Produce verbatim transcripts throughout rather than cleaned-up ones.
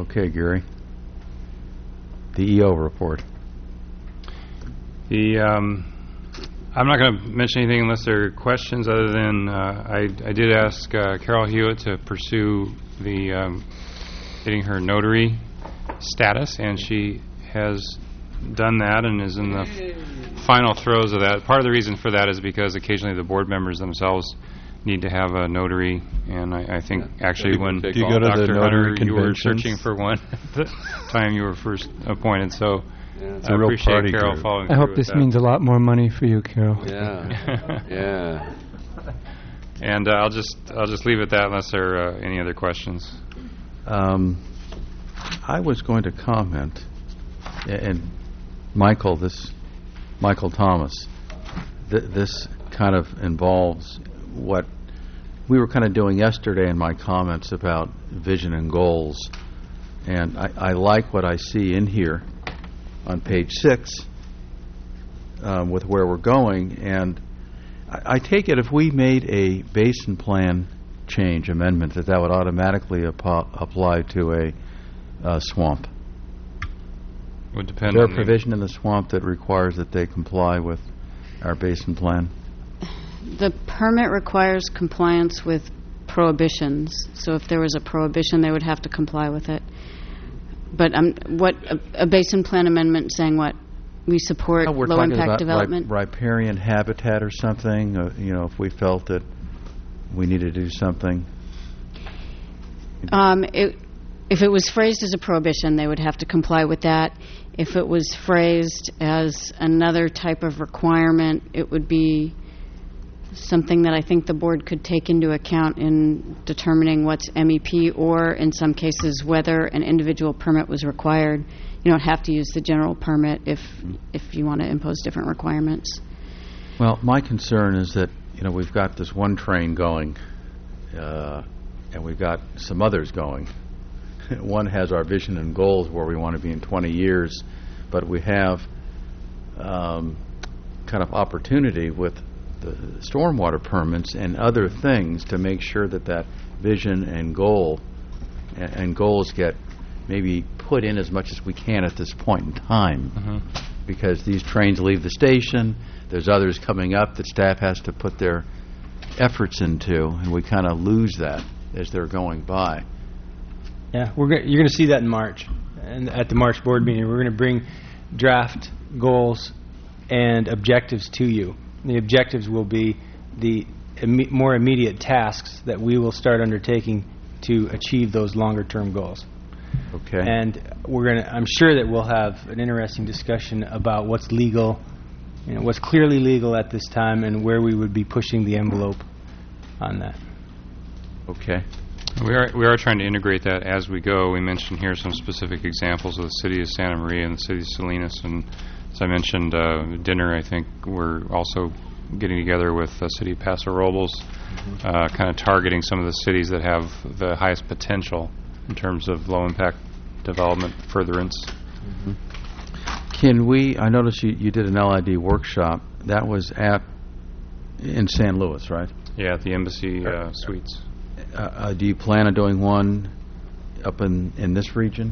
Okay, Gary. The E O report. The um, I'm not going to mention anything unless there are questions, other than uh, I, I did ask uh, Carol Hewitt to pursue the um, getting her notary status, and she has done that and is in the f- final throes of that. Part of the reason for that is because occasionally the board members themselves need to have a notary, and I, I think yeah. actually when Do you go to Doctor the Hunter, notary you were conventions? searching for one at the time you were first appointed, so Yeah, I appreciate Carol group. following I through hope with this that. means a lot more money for you, Carol. Yeah. Yeah. And uh, I'll just I'll just leave it at that unless there are uh, any other questions. Um, I was going to comment, and Michael, this Michael Thomas, th- this kind of involves what we were kind of doing yesterday in my comments about vision and goals. And I, I like what I see in here on page six um, with where we're going. And I, I take it if we made a basin plan change amendment, that that would automatically apo- apply to a uh, swamp. Would Is depend there a on provision in the swamp that requires that they comply with our basin plan? The permit requires compliance with prohibitions. So if there was a prohibition, they would have to comply with it. But um, what a, a basin plan amendment saying what? We support Oh, we're low talking impact about development. rip- riparian habitat or something. Uh, you know, if we felt that we needed to do something. Um, it, if it was phrased as a prohibition, they would have to comply with that. If it was phrased as another type of requirement, it would be something that I think the board could take into account in determining what's M E P, or in some cases whether an individual permit was required. You don't have to use the general permit if if you want to impose different requirements. Well, my concern is that, you know, we've got this one train going, uh, and we've got some others going. One has our vision and goals where we want to be in twenty years, but we have um, kind of opportunity with the stormwater permits and other things to make sure that that vision and goal and, and goals get maybe put in as much as we can at this point in time. Mm-hmm. Because these trains leave the station, there's others coming up that staff has to put their efforts into, and we kind of lose that as they're going by. Yeah, we're go- you're going to see that in March, and at the March board meeting, we're going to bring draft goals and objectives to you. The objectives will be the imme- more immediate tasks that we will start undertaking to achieve those longer-term goals. Okay. And we're going to, I'm sure that we'll have an interesting discussion about what's legal, you know, what's clearly legal at this time, and where we would be pushing the envelope on that. Okay. We are we are trying to integrate that as we go. We mentioned here some specific examples of the city of Santa Maria and the city of Salinas, and as I mentioned, uh, dinner. I think we're also getting together with the city of Paso Robles, mm-hmm. uh, kind of targeting some of the cities that have the highest potential in terms of low impact development furtherance. Mm-hmm. Can we? I noticed you, you did an L I D workshop. That was at in San Luis, right? Yeah, at the Embassy uh, Suites. Uh, uh, do you plan on doing one up in, in this region,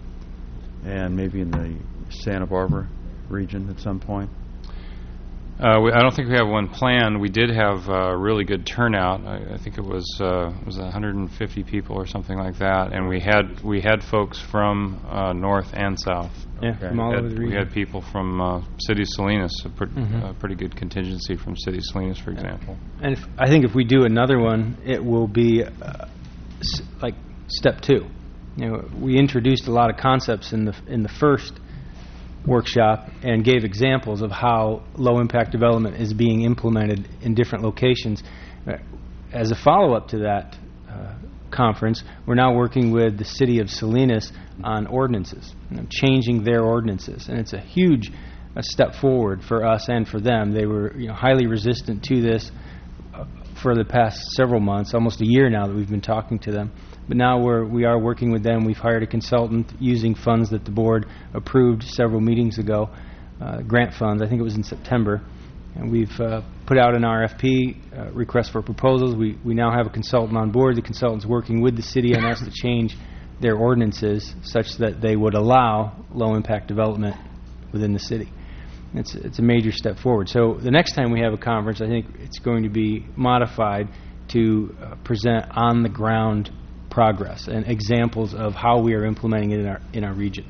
and maybe in the Santa Barbara region at some point? Uh, we, I don't think we have one planned. We did have a uh, really good turnout. I, I think it was uh, it was one hundred fifty people or something like that, and we had we had folks from uh, north and south. Yeah, Okay. from all We over had, the we region. had people from uh, City of Salinas, a pre- Mhm. uh, pretty good contingency from City of Salinas, for example. And if, I think if we do another one, it will be uh, s- like step two. You know, we introduced a lot of concepts in the in the first workshop and gave examples of how low impact development is being implemented in different locations. Uh, As a follow-up to that uh, conference, we're now working with the city of Salinas on ordinances, you know, changing their ordinances, and it's a huge uh, step forward for us and for them. They were, you know, highly resistant to this uh, for the past several months, almost a year now that we've been talking to them. But now we're, we are working with them. We've hired a consultant using funds that the board approved several meetings ago, uh, grant funds. I think it was in September. And we've uh, put out an R F P, uh, request for proposals. We, we now have a consultant on board. The consultant's working with the city on us to change their ordinances such that they would allow low-impact development within the city. It's, it's a major step forward. So the next time we have a conference, I think it's going to be modified to uh, present on-the-ground progress and examples of how we are implementing it in our, in our region.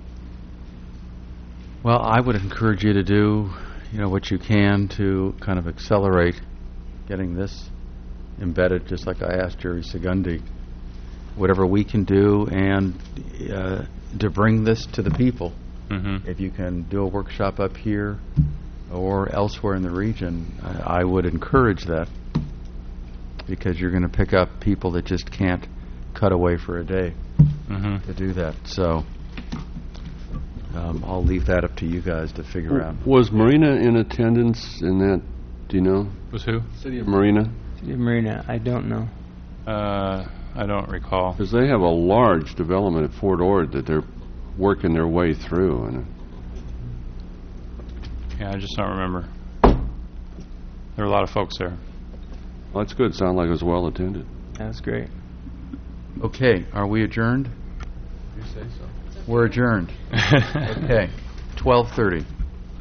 Well, I would encourage you to do, you know, what you can to kind of accelerate getting this embedded, just like I asked Jerry Segundi, whatever we can do, and uh, to bring this to the people. Mm-hmm. If you can do a workshop up here or elsewhere in the region, I, I would encourage that, because you're going to pick up people that just can't cut away for a day Mm-hmm. to do that. So um, I'll leave that up to you guys to figure out. Was Marina in attendance in that? Do you know? Was who? City of Marina? City of Marina, I don't know. Uh, I don't recall. Because they have a large development at Fort Ord that they're working their way through. And Yeah, I just don't remember. There were a lot of folks there. well, that's good. Sounded like it was well attended. That's great. Okay, are we adjourned? You say so. We're adjourned. Okay, twelve thirty.